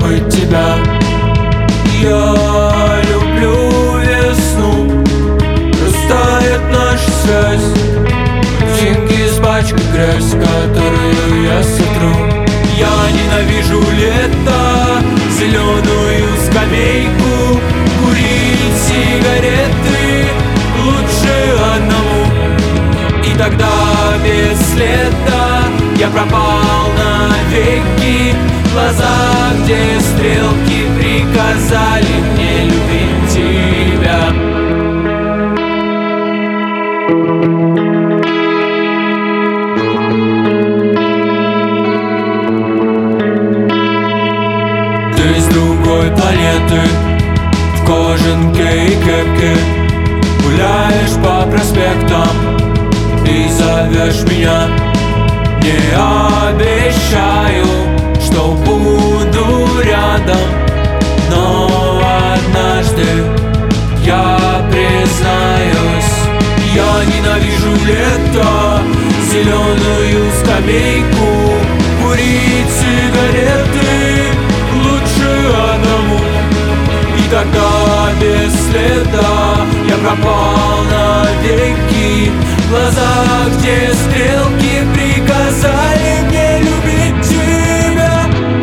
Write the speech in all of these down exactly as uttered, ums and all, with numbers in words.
забыть тебя. Я люблю весну, растает наша связь, ботинки испачкают грязь, которую я сотру. Я ненавижу лето, зеленую скамейку, курить сигареты лучше одному. И тогда без следа я пропал навеки, в глазах, где стрелки приказали мне любить тебя. Ты с другой планеты, в кожанке и кепке, гуляешь по проспектам и зовешь меня. Не обещаю, что буду рядом, но однажды я признаюсь. Я ненавижу лето, зеленую скамейку, курить сигареты лучше одному. И тогда без следа я пропал навеки, в глазах, где стрелки приказали мне любить тебя.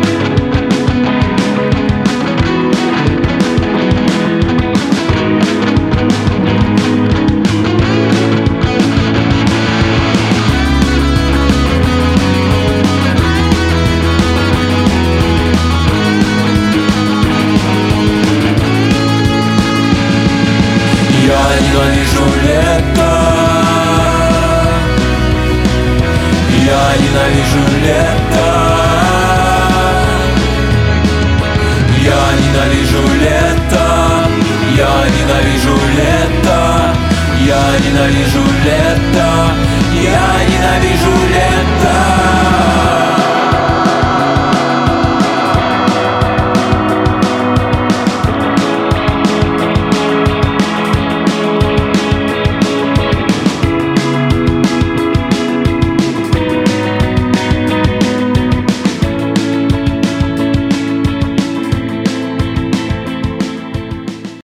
Я ненавижу лето, я ненавижу лето, я ненавижу лето, я ненавижу лето, я ненавижу лето, я ненавижу